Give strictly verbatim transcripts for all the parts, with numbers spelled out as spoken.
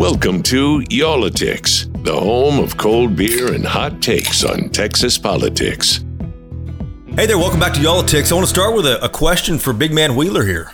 Welcome to Y'all-itics, the home of cold beer and hot takes on Texas politics. Hey there, welcome back to Y'all-itics. I want to start with a, a question for Big Man Wheeler here.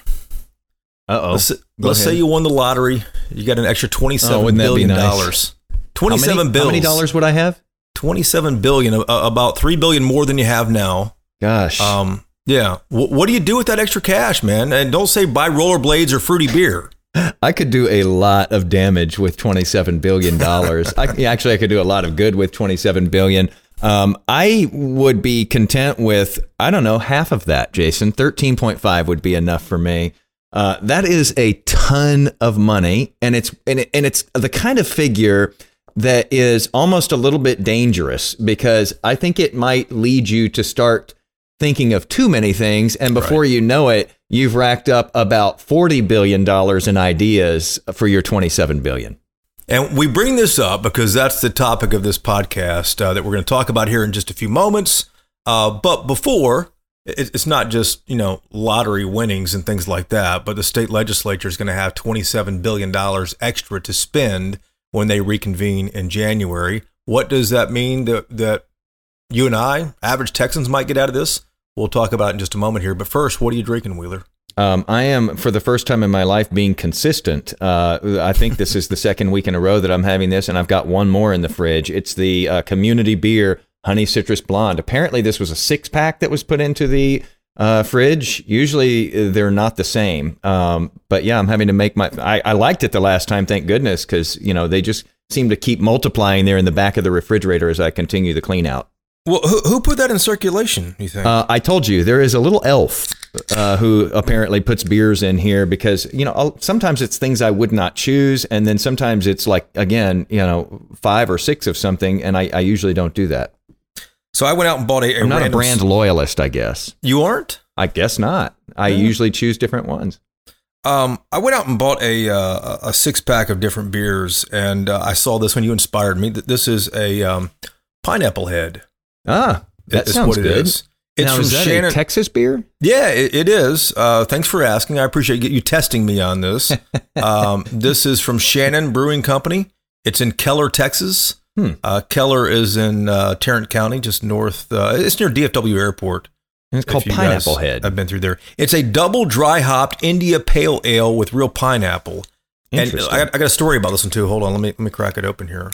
Uh-oh. Let's, let's say you won the lottery. You got an extra twenty-seven oh, billion nice? dollars. twenty-seven how many, bills. How many dollars would I have? twenty-seven billion, uh, about three billion more than you have now. Gosh. Um, yeah. W- what do you do with that extra cash, man? And don't say buy rollerblades or fruity beer. I could do a lot of damage with twenty-seven billion dollars. I, yeah, actually, I could do a lot of good with twenty-seven billion dollars. Um, I would be content with, I don't know, half of that, Jason. thirteen point five would be enough for me. Uh, that is a ton of money, and it's and, it, and it's the kind of figure that is almost a little bit dangerous, because I think it might lead you to start thinking of too many things, and before right. you know it, you've racked up about forty billion dollars in ideas for your twenty-seven billion dollars. And we bring this up because that's the topic of this podcast uh, that we're going to talk about here in just a few moments. Uh, but before, it, it's not just, you know, lottery winnings and things like that, but the state legislature is going to have twenty-seven billion dollars extra to spend when they reconvene in January. What does that mean that, that you and I, average Texans, might get out of this? We'll talk about it in just a moment here. But first, what are you drinking, Wheeler? Um, I am, for the first time in my life, being consistent. Uh, I think this is the second week in a row that I'm having this, and I've got one more in the fridge. It's the uh, Community Beer Honey Citrus Blonde. Apparently, this was a six-pack that was put into the uh, fridge. Usually, they're not the same. Um, but yeah, I'm having to make my... I, I liked it the last time, thank goodness, because, you know, they just seem to keep multiplying there in the back of the refrigerator as I continue the clean out. Well, who, who put that in circulation, you think? Uh, I told you, there is a little elf uh, who apparently puts beers in here because, you know, I'll, sometimes it's things I would not choose. And then sometimes it's like, again, you know, five or six of something. And I, I usually don't do that. So I went out and bought a, a I'm not random... a brand loyalist, I guess. You aren't? I guess not. I yeah. usually choose different ones. Um, I went out and bought a uh, a six pack of different beers. And uh, I saw this when you inspired me. This is a um, Pineapple Head. Ah. That is sounds what it good. is. It's now, from is that Shannon. a Texas beer? Yeah, it, it is. Uh, thanks for asking. I appreciate you testing me on this. um, this is from Shannon Brewing Company. It's in Keller, Texas. Hmm. Uh, Keller is in uh, Tarrant County, just north. Uh, it's near D F W Airport. And it's called Pineapple Head. I've been through there. It's a double dry hopped India Pale Ale with real pineapple. And I got, I got a story about this one too. Hold on, let me let me crack it open here.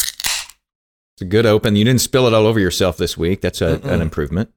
It's a good open. You didn't spill it all over yourself this week. That's a, an improvement.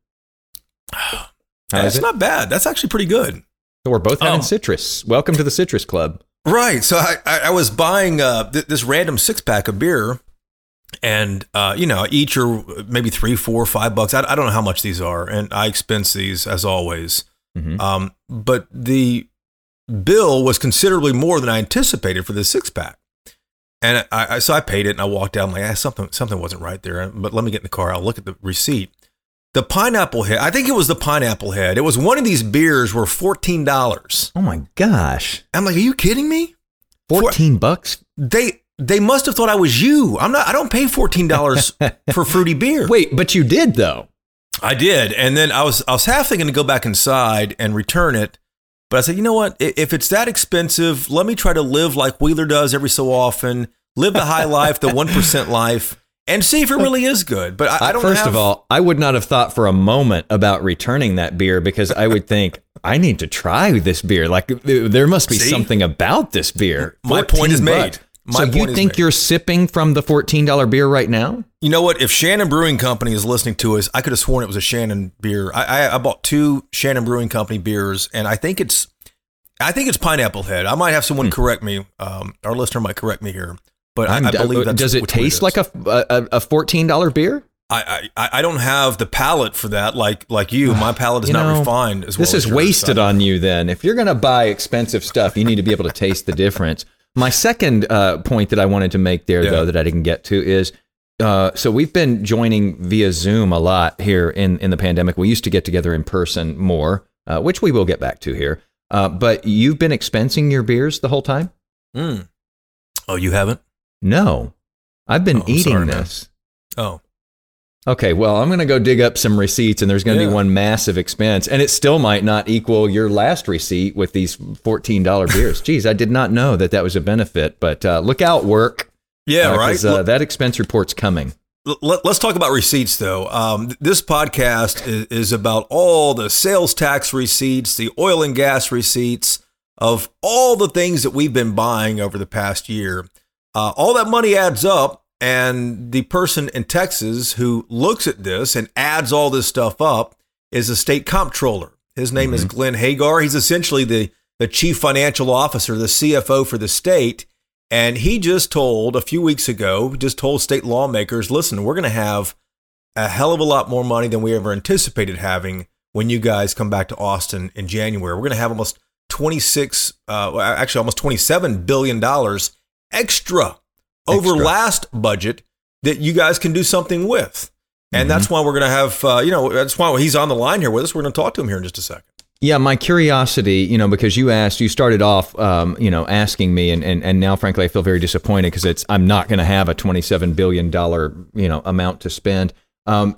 That's not bad. That's actually pretty good. So we're both having um, citrus. Welcome to the Citrus Club. Right. So I, I, I was buying uh, th- this random six pack of beer, and uh, you know, each are maybe three, four, five bucks. I, I don't know how much these are, and I expense these as always. Mm-hmm. Um, but the bill was considerably more than I anticipated for this six pack. And I, I, so I paid it, and I walked out. I'm like, ah, something, something wasn't right there. But let me get in the car. I'll look at the receipt. The Pineapple Head. I think it was the Pineapple Head. It was one of these beers were fourteen dollars. Oh my gosh! I'm like, are you kidding me? Fourteen bucks? They they must have thought I was you. I'm not. I don't pay fourteen dollars for fruity beer. Wait, but you did though. I did, and then I was I was half thinking to go back inside and return it. But I said, you know what? If it's that expensive, let me try to live like Wheeler does every so often. Live the high life, the one percent life, and see if it really is good. But I, I don't First have... of all, I would not have thought for a moment about returning that beer because I would think, I need to try this beer. Like, there must be see? something about this beer. My point is made. My so point you is think made. you're sipping from the fourteen dollars beer right now? You know what? If Shannon Brewing Company is listening to us, I could have sworn it was a Shannon beer. I, I, I bought two Shannon Brewing Company beers, and I think it's I think it's Pineapple Head. I might have someone hmm. correct me. Um, our listener might correct me here. But I, I believe that's does it taste like a, a a fourteen dollars beer? I, I I don't have the palate for that like like you. My palate is you not know, refined as well. This as is yours, wasted so. on you then. If you're going to buy expensive stuff, you need to be able to taste the difference. My second uh, point that I wanted to make there, yeah. though, that I didn't get to is, uh, so we've been joining via Zoom a lot here in, in the pandemic. We used to get together in person more, uh, which we will get back to here. Uh, but you've been expensing your beers the whole time? Mm. Oh, you haven't? No. I've been oh, eating sorry, this. Man. Oh. Okay, well, I'm going to go dig up some receipts, and there's going to Yeah. be one massive expense, and it still might not equal your last receipt with these fourteen dollars beers. Geez, I did not know that that was a benefit, but uh, look out, work. Yeah, uh, right. 'cause, Uh, that expense report's coming. Let, let's talk about receipts, though. Um, this podcast is, is about all the sales tax receipts, the oil and gas receipts of all the things that we've been buying over the past year. Uh, all that money adds up. And the person in Texas who looks at this and adds all this stuff up is a state comptroller. His name mm-hmm. is Glenn Hagar. He's essentially the, the chief financial officer, the C F O for the state. And he just told a few weeks ago, just told state lawmakers, listen, we're going to have a hell of a lot more money than we ever anticipated having when you guys come back to Austin in January. We're going to have almost twenty-six, uh, actually almost twenty-seven billion dollars extra over Extra. last budget that you guys can do something with. And mm-hmm. that's why we're going to have, uh, you know, that's why he's on the line here with us. We're going to talk to him here in just a second. Yeah, my curiosity, you know, because you asked, you started off, um, you know, asking me, and, and, and now, frankly, I feel very disappointed because it's, I'm not going to have a twenty-seven billion dollars, you know, amount to spend. Um,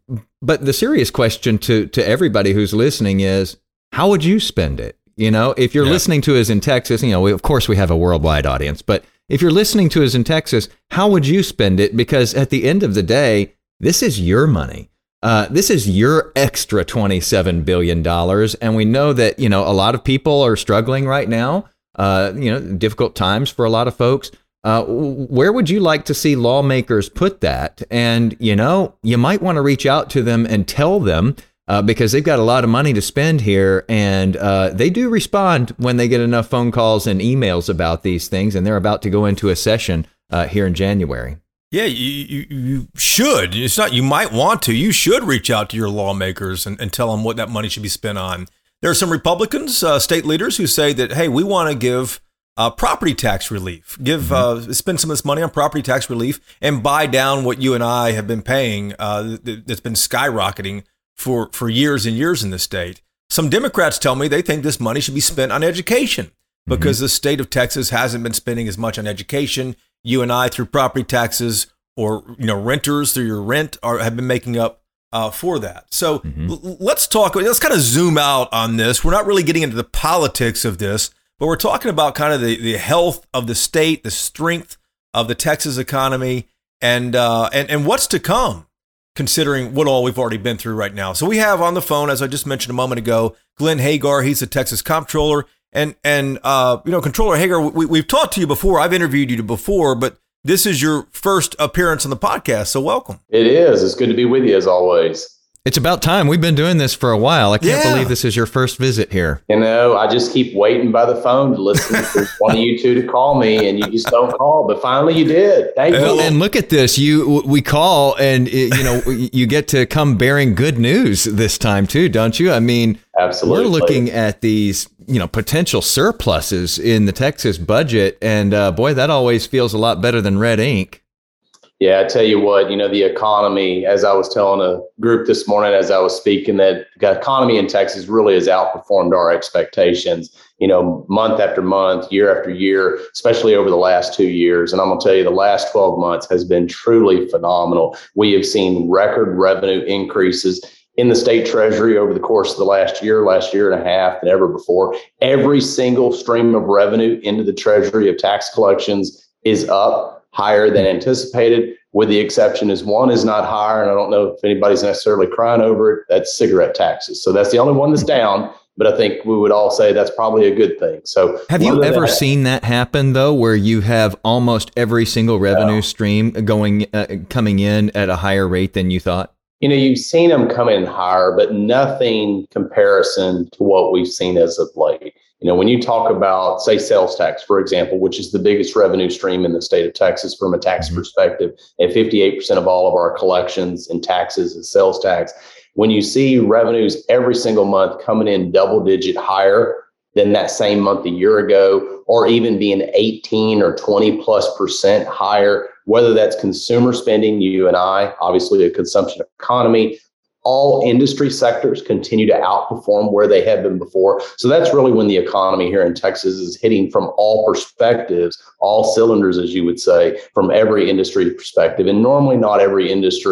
but the serious question to, to everybody who's listening is, how would you spend it? You know, if you're yeah. listening to us in Texas, you know, we, of course we have a worldwide audience, but if you're listening to us in Texas, how would you spend it? Because at the end of the day, this is your money. Uh, this is your extra twenty-seven billion dollars. And we know that, you know, a lot of people are struggling right now, uh, you know, difficult times for a lot of folks. Uh, where would you like to see lawmakers put that? And, you know, you might want to reach out to them and tell them, Uh, because they've got a lot of money to spend here, and uh, they do respond when they get enough phone calls and emails about these things, and they're about to go into a session uh, here in January. Yeah, you, you you should. It's not you might want to. You should reach out to your lawmakers and, and tell them what that money should be spent on. There are some Republicans, uh, state leaders, who say that, hey, we want to give uh, property tax relief, give mm-hmm. uh, spend some of this money on property tax relief, and buy down what you and I have been paying uh, that's been skyrocketing for, for years and years in the state. Some Democrats tell me they think this money should be spent on education because mm-hmm. the state of Texas hasn't been spending as much on education. You and I, through property taxes, or, you know, renters through your rent, are have been making up uh, for that. So mm-hmm. l- let's talk, let's kind of zoom out on this. We're not really getting into the politics of this, but we're talking about kind of the, the health of the state, the strength of the Texas economy, and uh, and and what's to come, considering what all we've already been through right now. So we have on the phone, as I just mentioned a moment ago, Glenn Hagar. He's the Texas comptroller. And, and uh, you know, Controller Hagar, we, we've talked to you before. I've interviewed you before, but this is your first appearance on the podcast. So welcome. It is. It's good to be with you as always. It's about time. We've been doing this for a while. I can't yeah. believe this is your first visit here. You know, I just keep waiting by the phone to listen to one of you two to call me, and you just don't call. But finally, you did. Thank well, you. And look at this. You we call, and you know you get to come bearing good news this time too, don't you? I mean, absolutely. We're looking at these, you know, potential surpluses in the Texas budget, and uh, boy, that always feels a lot better than red ink. Yeah, I tell you what, you know, the economy, as I was telling a group this morning as I was speaking, that the economy in Texas really has outperformed our expectations, you know, month after month, year after year, especially over the last two years. And I'm going to tell you, the last twelve months has been truly phenomenal. We have seen record revenue increases in the state treasury over the course of the last year, last year and a half than ever before. Every single stream of revenue into the treasury of tax collections is up higher than anticipated, with the exception is one is not higher. And I don't know if anybody's necessarily crying over it. That's cigarette taxes. So that's the only one that's down. But I think we would all say that's probably a good thing. So have you ever that, seen that happen, though, where you have almost every single revenue no. stream going uh, coming in at a higher rate than you thought? You know, you've seen them come in higher, but nothing comparison to what we've seen as of late. You know, when you talk about, say, sales tax, for example, which is the biggest revenue stream in the state of Texas from a tax mm-hmm. perspective, and fifty-eight percent of all of our collections and taxes is sales tax. When you see revenues every single month coming in double digit higher than that same month a year ago, or even being eighteen or twenty plus percent higher, whether that's consumer spending, you and I, obviously a consumption economy, all industry sectors continue to outperform where they have been before. So that's really when the economy here in Texas is hitting from all perspectives, all cylinders, as you would say, from every industry perspective. And normally not every industry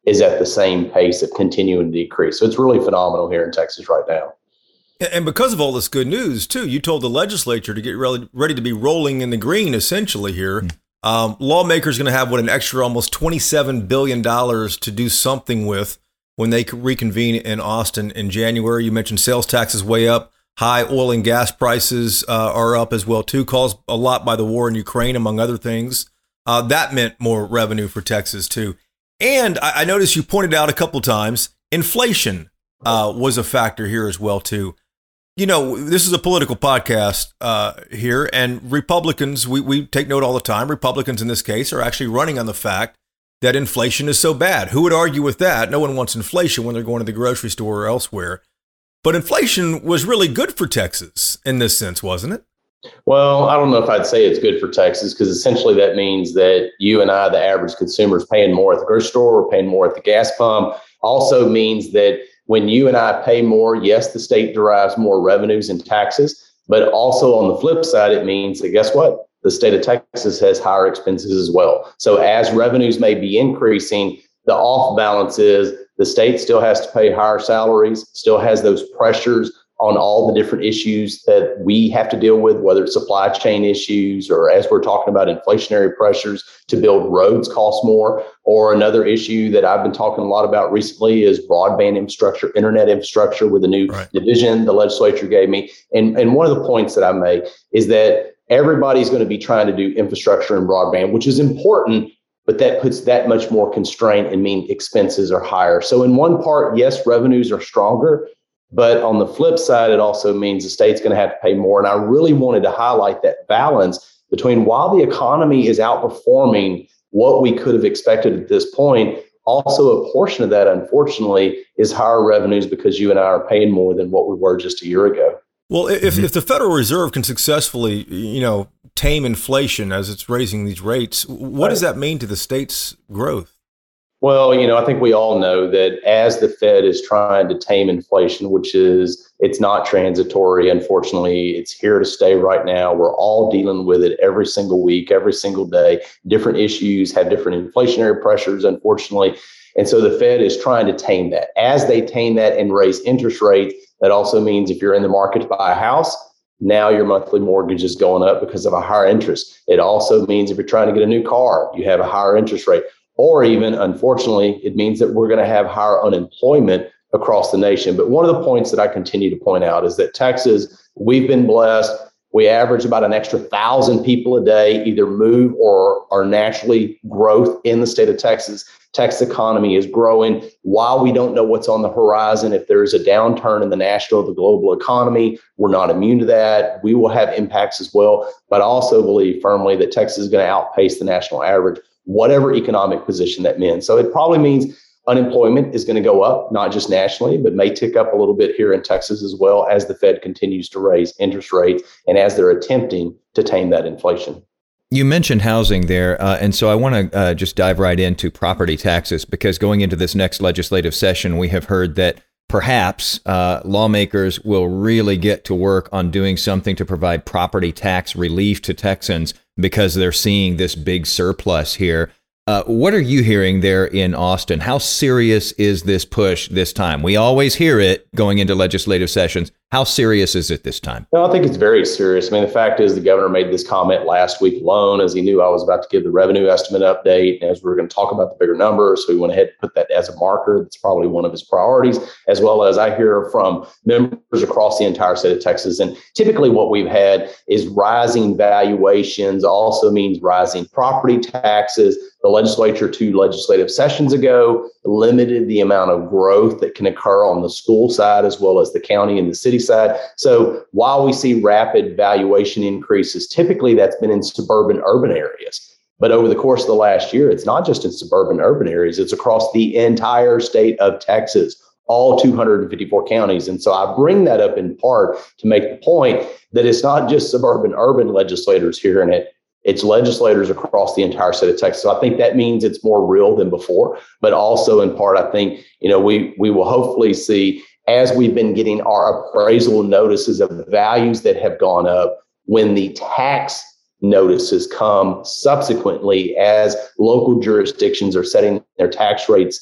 is at the same pace of continuing to decrease. So it's really phenomenal here in Texas right now. And because of all this good news, too, you told the legislature to get ready to be rolling in the green, essentially, here. Mm. Um, lawmakers are going to have, what, an extra almost twenty-seven billion dollars to do something with when they reconvene in Austin in January. You mentioned sales taxes way up. High oil and gas prices uh, are up as well, too, caused a lot by the war in Ukraine, among other things. Uh, that meant more revenue for Texas, too. And I, I noticed you pointed out a couple times, inflation uh, was a factor here as well, too. You know, this is a political podcast uh, here, and Republicans, we, we take note all the time, Republicans in this case are actually running on the fact that inflation is so bad. Who would argue with that? No one wants inflation when they're going to the grocery store or elsewhere. But inflation was really good for Texas in this sense, wasn't it? Well, I don't know if I'd say it's good for Texas, because essentially that means that you and I, the average consumer, is paying more at the grocery store, or paying more at the gas pump. Also means that when you and I pay more, yes, the state derives more revenues and taxes, but also on the flip side, it means that guess what? The state of Texas has higher expenses as well. So as revenues may be increasing, the off balance is the state still has to pay higher salaries, still has those pressures on all the different issues that we have to deal with, whether it's supply chain issues, or as we're talking about inflationary pressures to build roads cost more, or another issue that I've been talking a lot about recently is broadband infrastructure, internet infrastructure with a new right. division the legislature gave me. And, and one of the points that I make is that everybody's going to be trying to do infrastructure and broadband, which is important, but that puts that much more constraint and mean expenses are higher. So in one part, yes, revenues are stronger, but on the flip side, it also means the state's going to have to pay more. And I really wanted to highlight that balance between, while the economy is outperforming what we could have expected at this point, also a portion of that, unfortunately, is higher revenues because you and I are paying more than what we were just a year ago. Well, if, if the Federal Reserve can successfully, you know, tame inflation as it's raising these rates, what right. does that mean to the state's growth? Well, you know, I think we all know that as the Fed is trying to tame inflation, which is, it's not transitory, unfortunately, it's here to stay right now. We're all dealing with it every single week, every single day. Different issues have different inflationary pressures, unfortunately. And so the Fed is trying to tame that. As they tame that and raise interest rates, that also means if you're in the market to buy a house, now your monthly mortgage is going up because of a higher interest. It also means if you're trying to get a new car, you have a higher interest rate. Or even, unfortunately, it means that we're going to have higher unemployment across the nation. But one of the points that I continue to point out is that Texas, we've been blessed. We average about an extra thousand people a day either move or are naturally growth in the state of Texas. Texas economy is growing. While we don't know what's on the horizon, if there is a downturn in the national or the global economy, we're not immune to that. We will have impacts as well. But I also believe firmly that Texas is going to outpace the national average, whatever economic position that means. So it probably means unemployment is going to go up, not just nationally, but may tick up a little bit here in Texas as well as the Fed continues to raise interest rates and as they're attempting to tame that inflation. You mentioned housing there, uh, and so I want to uh, just dive right into property taxes, because going into this next legislative session, we have heard that perhaps uh, lawmakers will really get to work on doing something to provide property tax relief to Texans because they're seeing this big surplus here. Uh, what are you hearing there in Austin? How serious is this push this time? We always hear it going into legislative sessions. How serious is it this time? No, I think it's very serious. I mean, the fact is the governor made this comment last week alone as he knew I was about to give the revenue estimate update. And as we were going to talk about the bigger numbers, so he went ahead and put that as a marker. That's probably one of his priorities, as well as I hear from members across the entire state of Texas. And typically what we've had is rising valuations, also means rising property taxes. The legislature two legislative sessions ago limited the amount of growth that can occur on the school side as well as the county and the city side. So while we see rapid valuation increases, typically that's been in suburban urban areas. But over the course of the last year, it's not just in suburban urban areas, it's across the entire state of Texas, all two hundred fifty-four counties. And so I bring that up in part to make the point that it's not just suburban urban legislators hearing it. It's legislators across the entire state of Texas. So I think that means it's more real than before, but also in part, I think, you know, we we will hopefully see, as we've been getting our appraisal notices of values that have gone up, when the tax notices come subsequently as local jurisdictions are setting their tax rates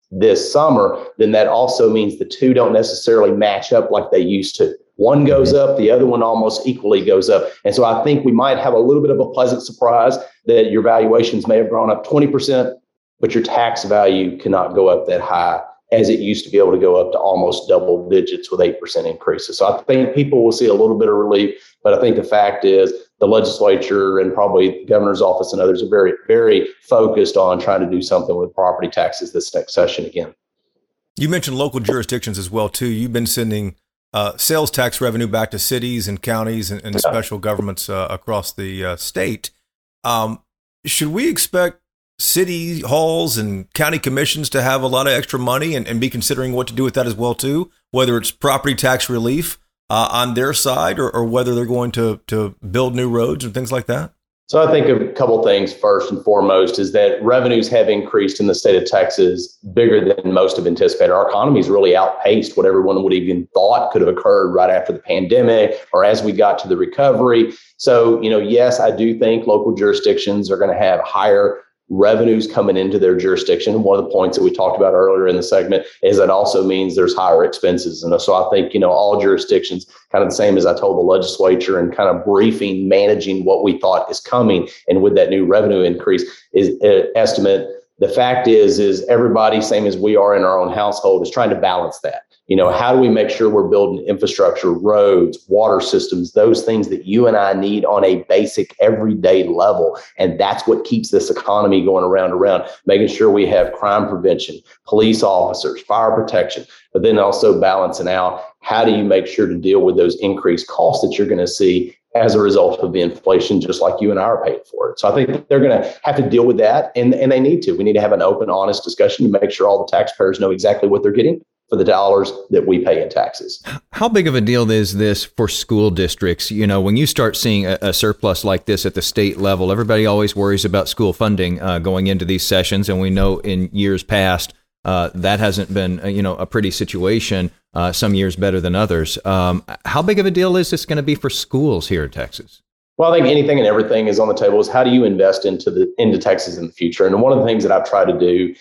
this summer, then that also means the two don't necessarily match up like they used to. One goes up, the other one almost equally goes up. And so I think we might have a little bit of a pleasant surprise that your valuations may have gone up twenty percent, but your tax value cannot go up that high as it used to be able to go up to almost double digits with eight percent increases. So I think people will see a little bit of relief, but I think the fact is the legislature and probably the governor's office and others are very, very focused on trying to do something with property taxes this next session again. You mentioned local jurisdictions as well, too. You've been sending uh, sales tax revenue back to cities and counties and, and Yeah. special governments uh, across the uh, state. Um, should we expect city halls and county commissions to have a lot of extra money and, and be considering what to do with that as well, too, whether it's property tax relief uh, on their side or, or whether they're going to, to build new roads and things like that? So I think a couple things. First and foremost is that revenues have increased in the state of Texas bigger than most have anticipated. Our economy's really outpaced what everyone would even thought could have occurred right after the pandemic or as we got to the recovery. So, you know, yes, I do think local jurisdictions are going to have higher revenues coming into their jurisdiction. One of the points that we talked about earlier in the segment is that also means there's higher expenses. And so I think, you know, all jurisdictions, kind of the same as I told the legislature and kind of briefing, managing what we thought is coming. And with that new revenue increase is uh, estimate, the fact is, is everybody, same as we are in our own household, is trying to balance that. You know, how do we make sure we're building infrastructure, roads, water systems, those things that you and I need on a basic everyday level? And that's what keeps this economy going around and around, making sure we have crime prevention, police officers, fire protection, but then also balancing out how do you make sure to deal with those increased costs that you're going to see as a result of the inflation, just like you and I are paying for it. So I think they're going to have to deal with that, and, and they need to. We need to have an open, honest discussion to make sure all the taxpayers know exactly what they're getting for the dollars that we pay in taxes. How big of a deal is this for school districts? You know, when you start seeing a, a surplus like this at the state level, everybody always worries about school funding uh, going into these sessions. And we know in years past, uh, that hasn't been, uh, you know, a pretty situation, uh, some years better than others. Um, how big of a deal is this going to be for schools here in Texas? Well, I think anything and everything is on the table is how do you invest into the into Texas in the future? And one of the things that I've tried to do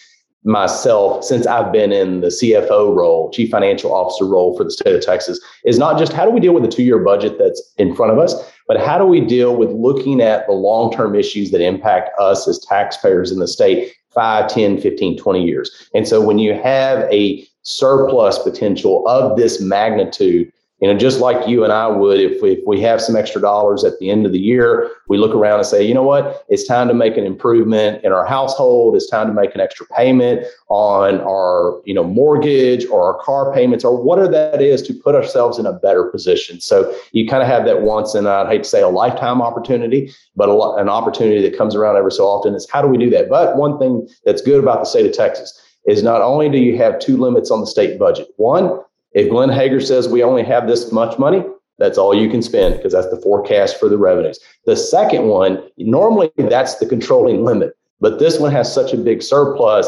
myself since I've been in the C F O role, Chief Financial Officer role for the state of Texas, is not just how do we deal with the two-year budget that's in front of us, but how do we deal with looking at the long-term issues that impact us as taxpayers in the state five, ten, fifteen, twenty years. And so when you have a surplus potential of this magnitude, you know, just like you and I would, if we, if we have some extra dollars at the end of the year, we look around and say, you know what, it's time to make an improvement in our household. It's time to make an extra payment on our, you know, mortgage or our car payments or whatever that is to put ourselves in a better position. So you kind of have that once in, I'd hate to say a lifetime opportunity, but a lot, an opportunity that comes around every so often is how do we do that? But one thing that's good about the state of Texas is not only do you have two limits on the state budget. One, if Glenn Hager says we only have this much money, that's all you can spend because that's the forecast for the revenues. The second one, normally that's the controlling limit, but this one has such a big surplus.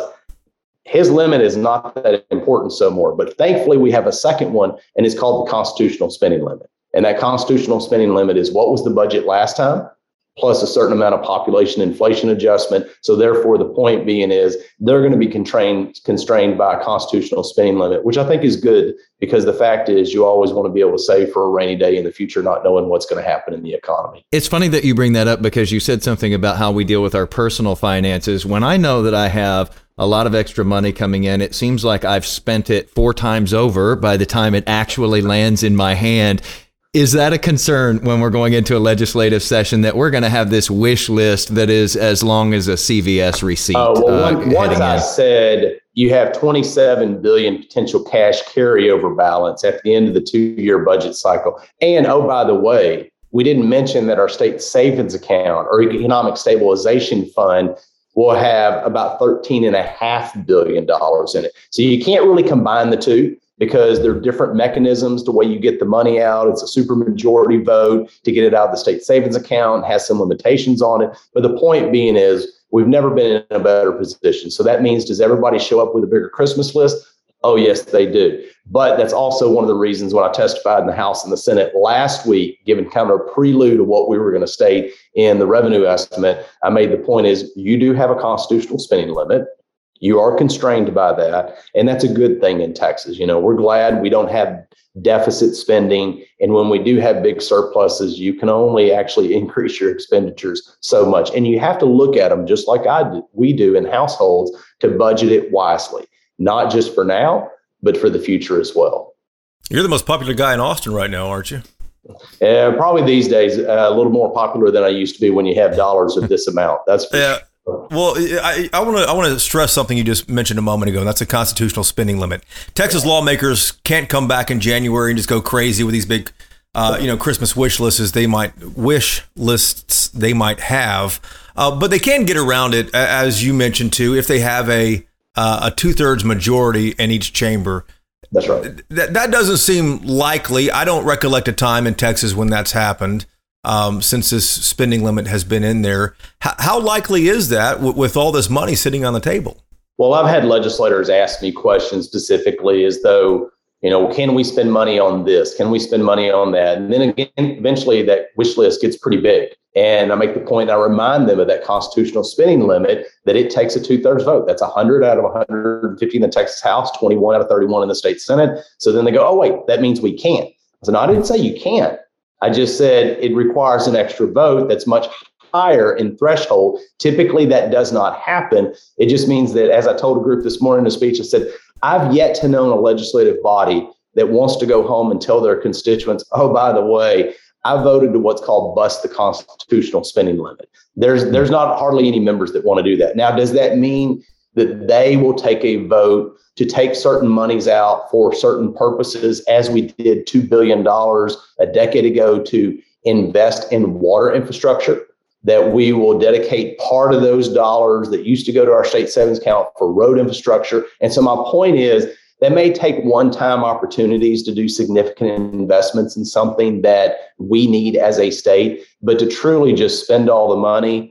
His limit is not that important so more, but thankfully we have a second one and it's called the constitutional spending limit. And that constitutional spending limit is what was the budget last time, plus a certain amount of population inflation adjustment. So therefore, the point being is they're going to be constrained, constrained by a constitutional spending limit, which I think is good because the fact is you always want to be able to save for a rainy day in the future, not knowing what's going to happen in the economy. It's funny that you bring that up because you said something about how we deal with our personal finances. When I know that I have a lot of extra money coming in, it seems like I've spent it four times over by the time it actually lands in my hand. Is that a concern when we're going into a legislative session that we're going to have this wish list that is as long as a C V S receipt? Uh, well, uh, one, once I in? said you have twenty-seven billion potential cash carryover balance at the end of the two-year budget cycle. And oh, by the way, we didn't mention that our state savings account or economic stabilization fund will have about thirteen and a half billion dollars in it. So you can't really combine the two, because there are different mechanisms the way you get the money out. It's a supermajority vote to get it out of the state savings account, has some limitations on it. But the point being is we've never been in a better position. So that means, does everybody show up with a bigger Christmas list? Oh, yes, they do. But that's also one of the reasons when I testified in the House and the Senate last week, given kind of a prelude of what we were going to state in the revenue estimate, I made the point is you do have a constitutional spending limit. You are constrained by that. And that's a good thing in Texas. You know, we're glad we don't have deficit spending. And when we do have big surpluses, you can only actually increase your expenditures so much. And you have to look at them just like I do, we do in households to budget it wisely, not just for now, but for the future as well. You're the most popular guy in Austin right now, aren't you? Uh, probably these days, uh, a little more popular than I used to be when you have dollars of this amount. That's for yeah. sure. Well, I want to I want to stress something you just mentioned a moment ago, and that's a constitutional spending limit. Texas lawmakers can't come back in January and just go crazy with these big, uh, you know, Christmas wish lists they might wish lists they might have, uh, but they can get around it, as you mentioned too, if they have a uh, a two thirds majority in each chamber. That's right. That that doesn't seem likely. I don't recollect a time in Texas when that's happened. Um, since this spending limit has been in there. H- how likely is that w- with all this money sitting on the table? Well, I've had legislators ask me questions specifically as though, you know, can we spend money on this? Can we spend money on that? And then again, eventually that wish list gets pretty big. And I make the point, I remind them of that constitutional spending limit, that it takes a two thirds vote. That's one hundred out of one hundred fifty in the Texas House, twenty-one out of thirty-one in the state Senate. So then they go, oh, wait, that means we can't. I said, no, I didn't say you can't. I just said it requires an extra vote that's much higher in threshold. Typically, that does not happen. It just means that, as I told a group this morning in a speech, I said, I've yet to know a legislative body that wants to go home and tell their constituents, oh, by the way, I voted to what's called bust the constitutional spending limit. There's, there's not hardly any members that want to do that. Now, does that mean that they will take a vote to take certain monies out for certain purposes, as we did two billion dollars a decade ago to invest in water infrastructure, that we will dedicate part of those dollars that used to go to our state savings account for road infrastructure? And so my point is, that may take one-time opportunities to do significant investments in something that we need as a state, but to truly just spend all the money,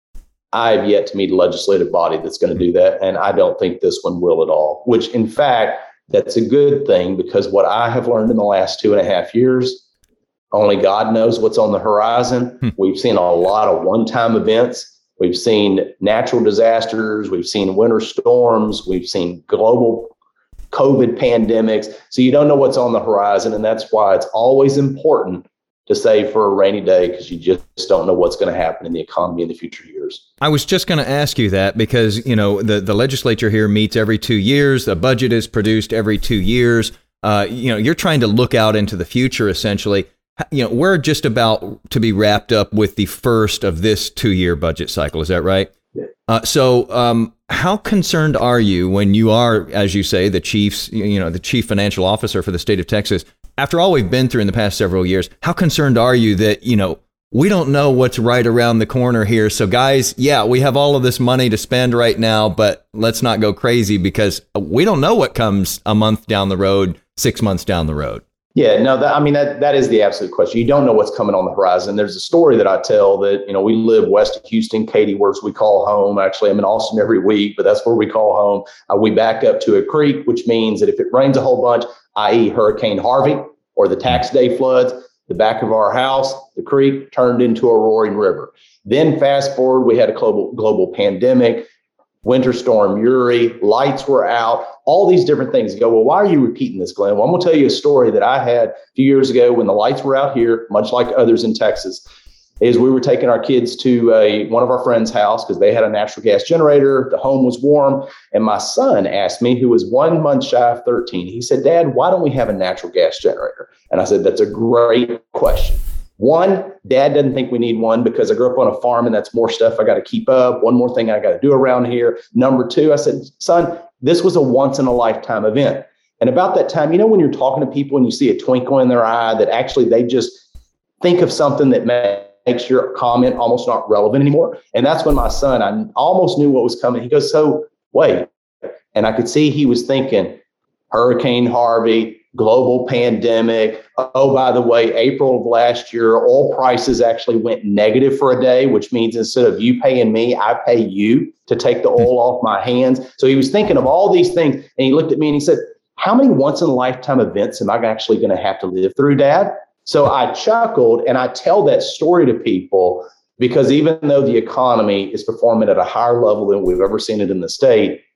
I have yet to meet a legislative body that's going to do that. And I don't think this one will at all, which in fact, that's a good thing, because what I have learned in the last two and a half years, only God knows what's on the horizon. Hmm. We've seen a lot of one-time events. We've seen natural disasters. We've seen winter storms. We've seen global COVID pandemics. So you don't know what's on the horizon. And that's why it's always important to save for a rainy day, because you just don't know what's going to happen in the economy in the future years. I was just going to ask you that, because, you know, the, the legislature here meets every two years. The budget is produced every two years. Uh, you know, you're trying to look out into the future, essentially. You know, we're just about to be wrapped up with the first of this two-year budget cycle. Is that right? Yeah. Uh, so um, how concerned are you when you are, as you say, the chief's, you know, the chief financial officer for the state of Texas? After all we've been through in the past several years, how concerned are you that, you know, we don't know what's right around the corner here? So guys, yeah, we have all of this money to spend right now, but let's not go crazy, because we don't know what comes a month down the road, six months down the road. Yeah, no, that, I mean, that that is the absolute question. You don't know what's coming on the horizon. There's a story that I tell that, you know, we live west of Houston, Katy, where we call home. Actually, I'm in Austin every week, but that's where we call home. Uh, we back up to a creek, which means that if it rains a whole bunch, that is. Hurricane Harvey or the tax day floods, the back of our house, the creek turned into a roaring river. Then fast forward, we had a global global pandemic. Winter Storm Uri, lights were out, all these different things. You go, well, why are you repeating this, Glenn? Well, I'm going to tell you a story that I had a few years ago when the lights were out here, much like others in Texas, is we were taking our kids to a, one of our friends' house because they had a natural gas generator. The home was warm. And my son asked me, who was one month shy of thirteen, he said, Dad, why don't we have a natural gas generator? And I said, that's a great question. One, Dad doesn't think we need one because I grew up on a farm and that's more stuff I got to keep up. One more thing I got to do around here. Number two, I said, son, this was a once in a lifetime event. And about that time, you know, when you're talking to people and you see a twinkle in their eye that actually they just think of something that makes your comment almost not relevant anymore. And that's when my son, I almost knew what was coming. He goes, so wait. And I could see he was thinking Hurricane Harvey, global pandemic. Oh, by the way, April of last year, oil prices actually went negative for a day, which means instead of you paying me, I pay you to take the oil off my hands. So he was thinking of all these things. And he looked at me and he said, how many once in a lifetime events am I actually going to have to live through, Dad? So I chuckled, and I tell that story to people because even though the economy is performing at a higher level than we've ever seen it in the state,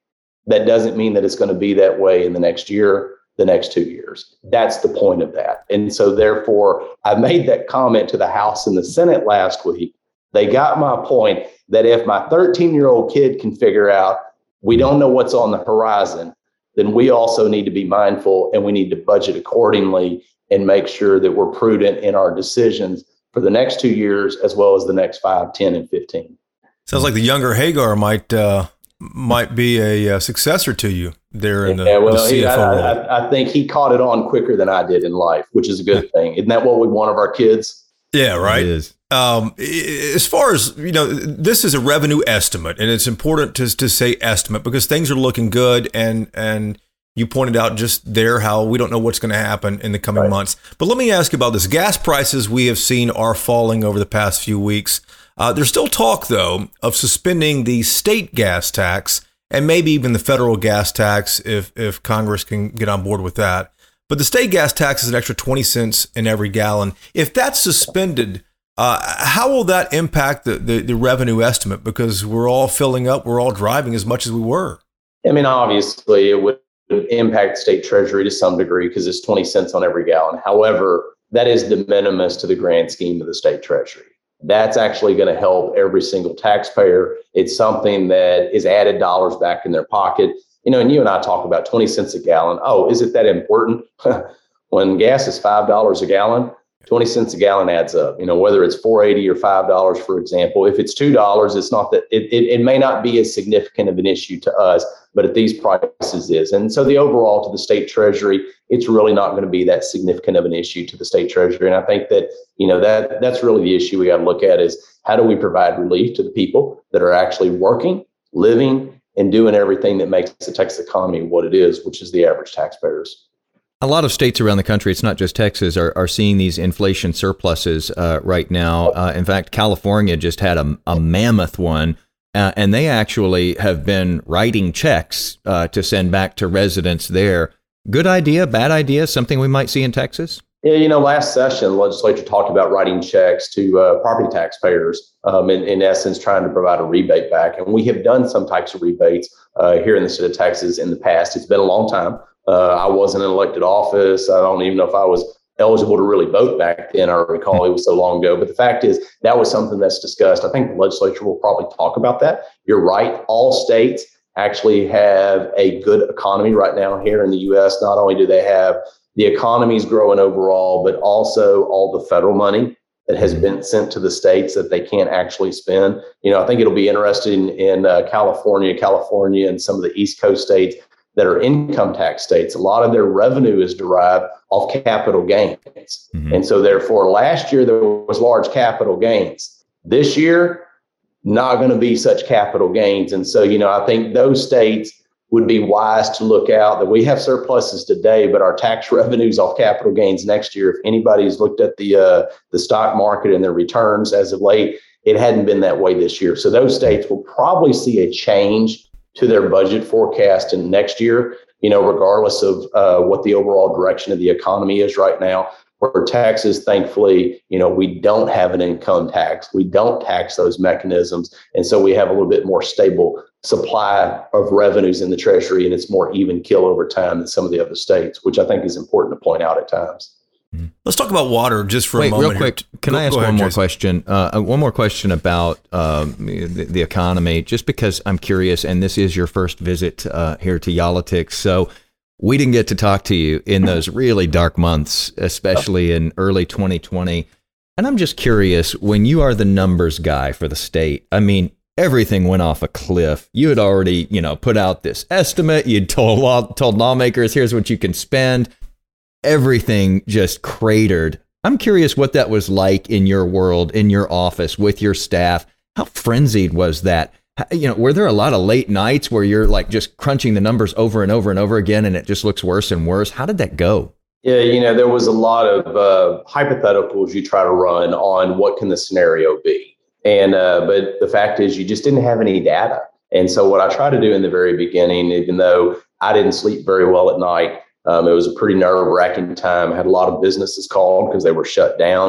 That doesn't mean that it's going to be that way in the next year, the next two years. That's the point of that. And so therefore, I made that comment to the House and the Senate last week. They got my point that if my thirteen-year-old kid can figure out we don't know what's on the horizon, then we also need to be mindful and we need to budget accordingly and make sure that we're prudent in our decisions for the next two years as well as the next five, ten, and fifteen. Sounds like the younger Hagar might uh, might be a, uh successor to you there in the, yeah, well, the C F O I, role. I, I think he caught it on quicker than I did in life, which is a good thing. Isn't that what we want of our kids? Yeah, right. It is. Um, as far as, you know, this is a revenue estimate, and it's important to to say estimate because things are looking good. And and you pointed out just there how we don't know what's going to happen in the coming Right. months. But let me ask you about this. Gas prices we have seen are falling over the past few weeks. Uh, there's still talk, though, of suspending the state gas tax and maybe even the federal gas tax if if Congress can get on board with that. But the state gas tax is an extra twenty cents in every gallon. If that's suspended, uh, how will that impact the, the, the revenue estimate? Because we're all filling up, we're all driving as much as we were. I mean, obviously, it would impact the state treasury to some degree because it's twenty cents on every gallon. However, that is de minimis to the grand scheme of the state treasury. That's actually going to help every single taxpayer. It's something that is added dollars back in their pocket. You know, and you and I talk about twenty cents a gallon. Oh, is it that important? When gas is five dollars a gallon, twenty cents a gallon adds up. You know, whether it's four eighty or five dollars, for example. If it's two dollars, it's not that it, it, it may not be as significant of an issue to us, but at these prices is. And so the overall to the state treasury, it's really not going to be that significant of an issue to the state treasury. And I think that, you know, that that's really the issue we got to look at is how do we provide relief to the people that are actually working, living, and doing everything that makes the Texas economy what it is, which is the average taxpayers. A lot of states around the country, it's not just Texas, are, are seeing these inflation surpluses uh, right now. Uh, in fact, California just had a, a mammoth one, uh, and they actually have been writing checks uh, to send back to residents there. Good idea, bad idea, something we might see in Texas? Yeah, you know, last session, the legislature talked about writing checks to uh, property taxpayers, um, in, in essence, trying to provide a rebate back. And we have done some types of rebates uh, here in the state of Texas in the past. It's been a long time. Uh, I wasn't in elected office. I don't even know if I was eligible to really vote back then. I recall it was so long ago. But the fact is, that was something that's discussed. I think the legislature will probably talk about that. You're right. All states actually have a good economy right now here in the U S. Not only do they have the economy's growing overall, but also all the federal money that has been sent to the states that they can't actually spend. You know, I think it'll be interesting in uh, California, California, and some of the East Coast states that are income tax states. A lot of their revenue is derived off capital gains. Mm-hmm. And so therefore, last year there was large capital gains. This year, not going to be such capital gains. And so, you know, I think those states would be wise to look out that we have surpluses today, but our tax revenues off capital gains next year, if anybody's looked at the uh, the stock market and their returns as of late, it hadn't been that way this year. So those states will probably see a change to their budget forecast in next year, you know, regardless of uh, what the overall direction of the economy is right now. Where Texas, thankfully, you know, we don't have an income tax. We don't tax those mechanisms. And so we have a little bit more stable supply of revenues in the treasury, and it's more even kill over time than some of the other states, which I think is important to point out at times. Let's talk about water just for Wait, a moment. real quick, here. can go, I ask one one more Jason. question? Uh, one more question about um, the, the economy, just because I'm curious, and this is your first visit uh, here to Yolitics. So we didn't get to talk to you in those really dark months, especially in early twenty twenty. And I'm just curious, when you are the numbers guy for the state, I mean, everything went off a cliff. You had already, you know, put out this estimate. You'd told law, told lawmakers, here's what you can spend. Everything just cratered. I'm curious what that was like in your world, in your office, with your staff. How frenzied was that? You know, were there a lot of late nights where you're like just crunching the numbers over and over and over again, and it just looks worse and worse? How did that go? Yeah, you know, there was a lot of uh, hypotheticals you try to run on what can the scenario be. And uh, but the fact is you just didn't have any data. And so what I tried to do in the very beginning, even though I didn't sleep very well at night, um, it was a pretty nerve wracking time. I had a lot of businesses called because they were shut down.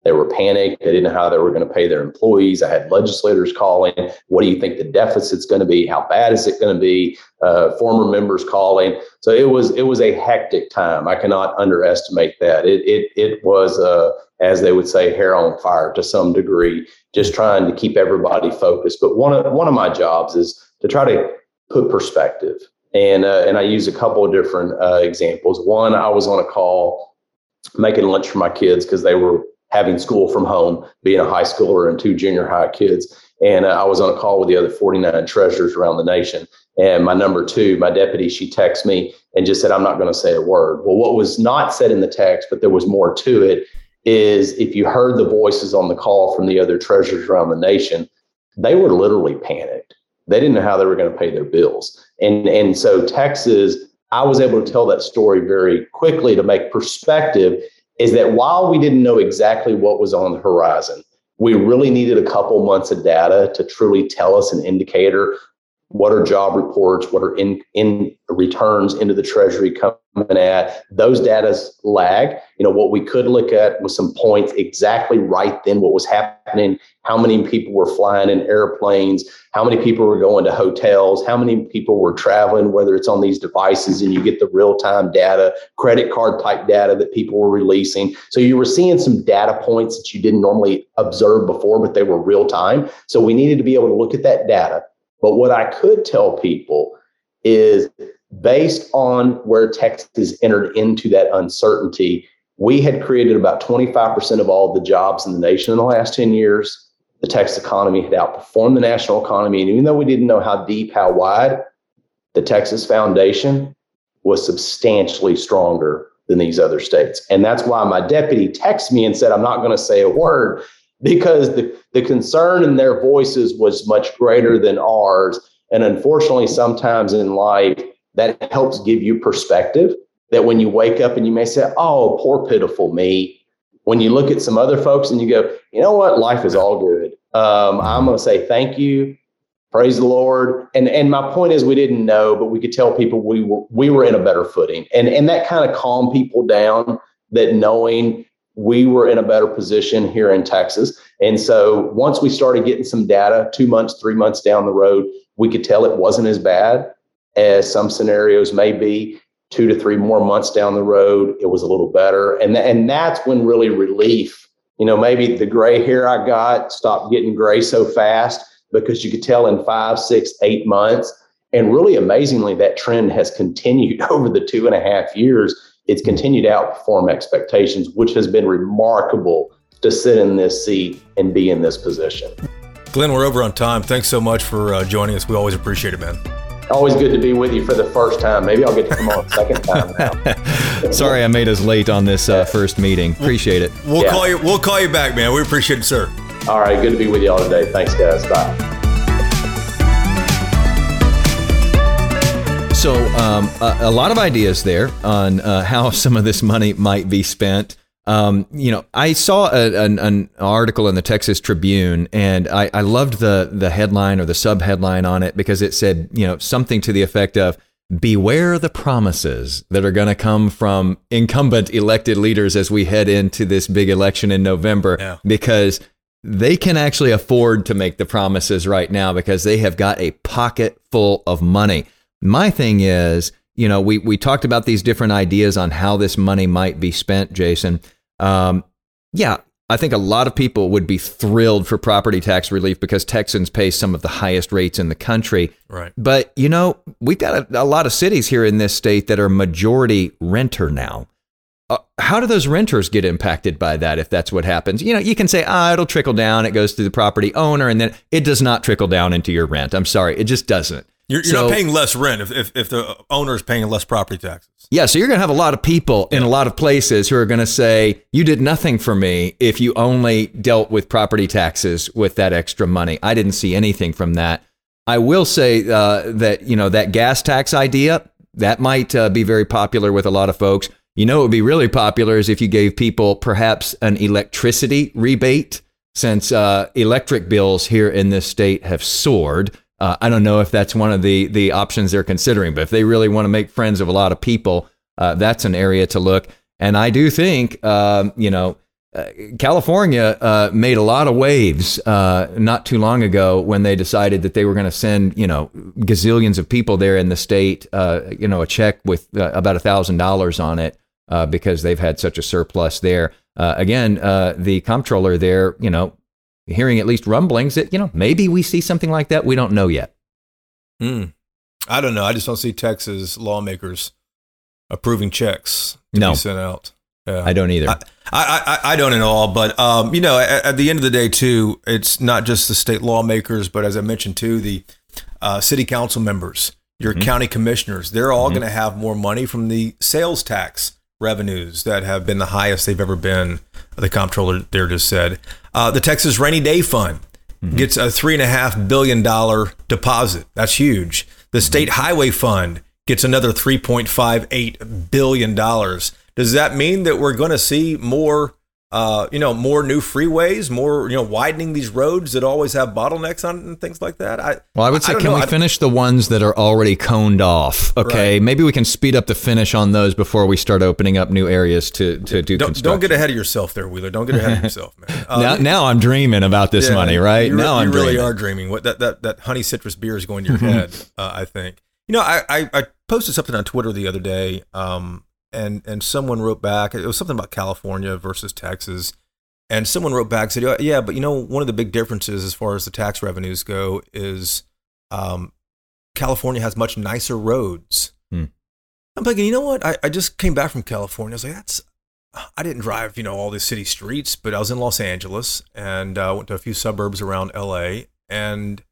They were panicked. They didn't know how they were going to pay their employees. I had legislators calling. What do you think the deficit's going to be? How bad is it going to be? Uh, former members calling. So it was it was a hectic time. I cannot underestimate that. It it it was, uh, as they would say, hair on fire to some degree, just trying to keep everybody focused. But one of one of my jobs is to try to put perspective. And uh, and I use a couple of different uh, examples. One, I was on a call making lunch for my kids because they were having school from home, being a high schooler and two junior high kids. And uh, I was on a call with the other forty-nine treasurers around the nation. And my number two, my deputy, she texted me and just said, I'm not going to say a word. Well, what was not said in the text, but there was more to it, is if you heard the voices on the call from the other treasurers around the nation, they were literally panicked. They didn't know how they were going to pay their bills. And, and so Texas, I was able to tell that story very quickly to make perspective, is that while we didn't know exactly what was on the horizon, we really needed a couple months of data to truly tell us an indicator. What are job reports? What are in, in returns into the Treasury coming at? Those data's lag. You know, what we could look at was some points exactly right then, what was happening, how many people were flying in airplanes, how many people were going to hotels, how many people were traveling, whether it's on these devices, and you get the real-time data, credit card type data that people were releasing. So you were seeing some data points that you didn't normally observe before, but they were real time. So we needed to be able to look at that data. But what I could tell people is, based on where Texas entered into that uncertainty, we had created about twenty-five percent of all the jobs in the nation in the last ten years. The Texas economy had outperformed the national economy. And even though we didn't know how deep, how wide, the Texas foundation was substantially stronger than these other states. And that's why my deputy texted me and said, I'm not going to say a word, because the, the concern in their voices was much greater than ours. And unfortunately, sometimes in life, that helps give you perspective, that when you wake up and you may say, oh, poor pitiful me. When you look at some other folks and you go, you know what, life is all good. Um, I'm going to say thank you. Praise the Lord. And and my point is, we didn't know, but we could tell people we were we were in a better footing. And, and that kind of calmed people down, that knowing we were in a better position here in Texas. And so once we started getting some data, two months, three months down the road, we could tell it wasn't as bad as some scenarios may be. Two to three more months down the road, it was a little better. And, th- and that's when really relief, you know, maybe the gray hair I got stopped getting gray so fast, because you could tell in five, six, eight months. And really amazingly, that trend has continued over the two and a half years. It's continued to outperform expectations, which has been remarkable to sit in this seat and be in this position. Glenn, we're over on time. Thanks so much for uh, joining us. We always appreciate it, man. Always good to be with you for the first time. Maybe I'll get to come on a second time now. Sorry I made us late on this uh, first meeting. Appreciate it. We'll Yeah. call you. We'll call you back, man. We appreciate it, sir. All right. Good to be with you all today. Thanks, guys. Bye. So um, a, a lot of ideas there on uh, how some of this money might be spent. Um, you know, I saw a, an, an article in the Texas Tribune, and I, I loved the the headline or the sub headline on it, because it said, you know, something to the effect of, beware the promises that are going to come from incumbent elected leaders as we head into this big election in November, Yeah. because they can actually afford to make the promises right now because they have got a pocket full of money. My thing is, you know, we, we talked about these different ideas on how this money might be spent, Jason. Um, yeah, I think a lot of people would be thrilled for property tax relief because Texans pay some of the highest rates in the country. Right. But, you know, we've got a, a lot of cities here in this state that are majority renter now. Uh, how do those renters get impacted by that if that's what happens? You know, you can say, ah, it'll trickle down. It goes to the property owner, and then it does not trickle down into your rent. I'm sorry. It just doesn't. You're, you're So- not paying less rent if, if, if the owner is paying less property taxes. Yeah, so you're going to have a lot of people in a lot of places who are going to say, you did nothing for me if you only dealt with property taxes with that extra money. I didn't see anything from that. I will say uh, that, you know, that gas tax idea, that might uh, be very popular with a lot of folks. You know, it would be really popular is if you gave people perhaps an electricity rebate, since uh, electric bills here in this state have soared. Uh, I don't know if that's one of the the options they're considering, but if they really want to make friends of a lot of people, uh, that's an area to look. And I do think, um, you know, uh, California uh, made a lot of waves uh, not too long ago when they decided that they were going to send, you know, gazillions of people there in the state, uh, you know, a check with uh, about a thousand dollars on it uh, because they've had such a surplus there. Uh, again, uh, the comptroller there, you know, hearing at least rumblings that, you know, maybe we see something like that. We don't know yet. Mm. I don't know. I just don't see Texas lawmakers approving checks to no. be sent out. Yeah. I don't either. I, I, I, I don't at all. But, um, you know, at, at the end of the day, too, it's not just the state lawmakers, but as I mentioned, too, the uh, city council members, your mm-hmm. county commissioners, they're all mm-hmm. going to have more money from the sales tax revenues that have been the highest they've ever been, the comptroller there just said. Uh, the Texas Rainy Day Fund mm-hmm. gets a three and a half billion dollar deposit. That's huge. The mm-hmm. State Highway Fund gets another three point five eight billion dollars. Does that mean that we're going to see more, uh, you know, more new freeways, more, you know, widening these roads that always have bottlenecks on it and things like that? I, well, I would say, I can know. we finish the ones that are already coned off? Okay, right. Maybe we can speed up the finish on those before we start opening up new areas to, to do don't, construction. Don't get ahead of yourself there, Wheeler. Don't get ahead of yourself, man. Uh, now, now I'm dreaming about this yeah, money, right? You, now you I'm really dreaming. are dreaming. What that, that, that honey citrus beer is going to your head, uh, I think. You know, I, I, I posted something on Twitter the other day, um, and and someone wrote back. It was something about California versus Texas, and someone wrote back said, "Yeah, but you know, one of the big differences as far as the tax revenues go is um, California has much nicer roads." Hmm. I'm thinking, you know what? I, I just came back from California. I was like, that's. I didn't drive, you know, all the city streets, but I was in Los Angeles and uh, went to a few suburbs around L A, and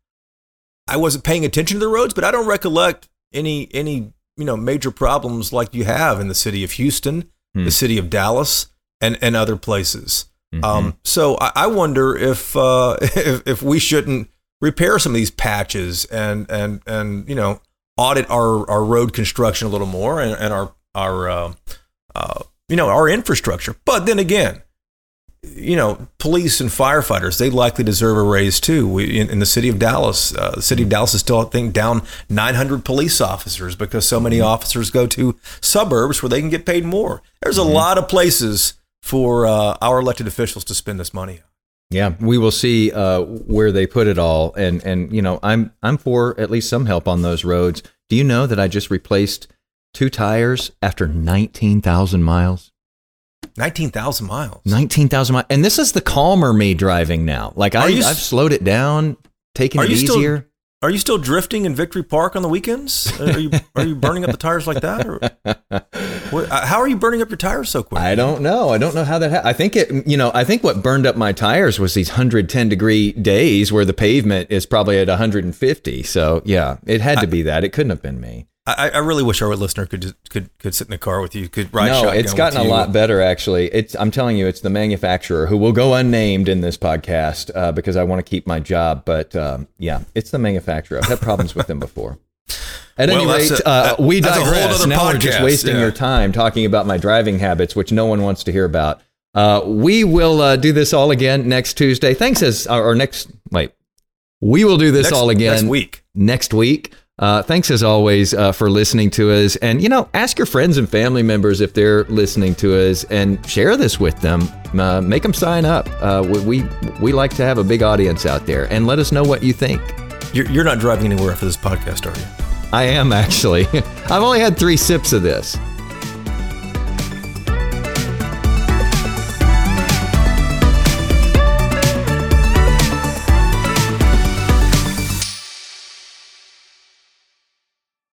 I wasn't paying attention to the roads, but I don't recollect any any you know major problems like you have in the city of Houston, hmm. the city of Dallas, and, and other places. Mm-hmm. Um, so I, I wonder if, uh, if if we shouldn't repair some of these patches and and and you know audit our, our road construction a little more and, and our our uh, uh, you know our infrastructure. But then again, you know, police and firefighters, they likely deserve a raise too. We, in, in the city of Dallas, uh, the city of Dallas is still, I think, down nine hundred police officers because so many officers go to suburbs where they can get paid more. There's a mm-hmm. lot of places for uh, our elected officials to spend this money. Yeah, we will see uh, where they put it all. And, and, you know, I'm, I'm for at least some help on those roads. Do you know that I just replaced two tires after nineteen thousand miles? nineteen thousand miles. nineteen thousand miles. And this is the calmer me driving now. Like I, you, I've slowed it down, taken it easier. Still, are you still drifting in Victory Park on the weekends? Are you are you burning up the tires like that? Or what, how are you burning up your tires so quick? I don't know. I don't know how that happened. I think it, you know, I think what burned up my tires was these one hundred ten degree days where the pavement is probably at one hundred fifty. So yeah, it had to be that. It couldn't have been me. I, I really wish our listener could just, could could sit in the car with you, could ride shotgun with you. No, it's gotten a lot better, actually. It's I'm telling you, it's the manufacturer who will go unnamed in this podcast uh, because I want to keep my job. But um, yeah, it's the manufacturer. I've had problems with them before. At well, any rate, a, uh, we digress. Now podcast. We're just wasting yeah. your time talking about my driving habits, which no one wants to hear about. Uh, we will uh, do this all again next Tuesday. Thanks as or next wait, we will do this next, all again next week. Next week. Uh, thanks as always uh, for listening to us. And, you know, ask your friends and family members if they're listening to us and share this with them. Uh, make them sign up. Uh, we, we like to have a big audience out there, and let us know what you think. You're, you're not driving anywhere after this podcast, are you? I am, actually. I've only had three sips of this.